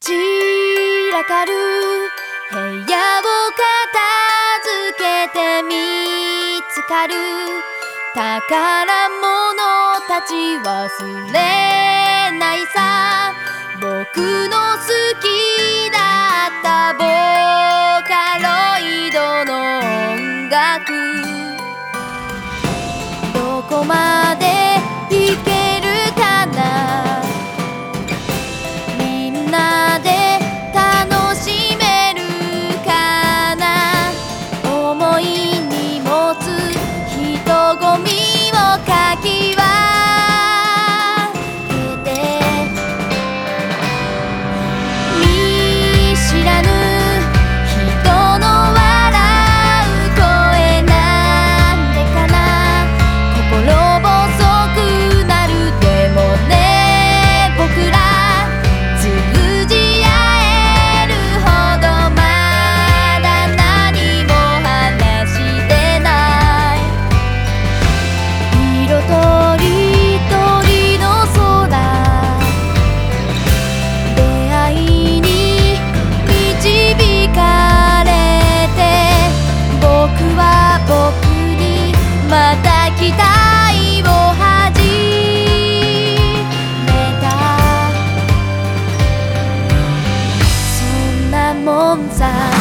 散らかる部屋を片付けて見つかる宝物たち忘れないさ。僕の好きだったボーカロイドの音楽、どこまでいけるかな。みんなで楽しめるかな。重い荷物人混みをかき分けて、見知らぬ人の笑う声なんでかな。心細くなる。でもね僕ら通じ合えるほどまだ何も話してない。色とりどりの空、出会いに導かれて、僕は僕にまた期待を始めた。そんなもんさ。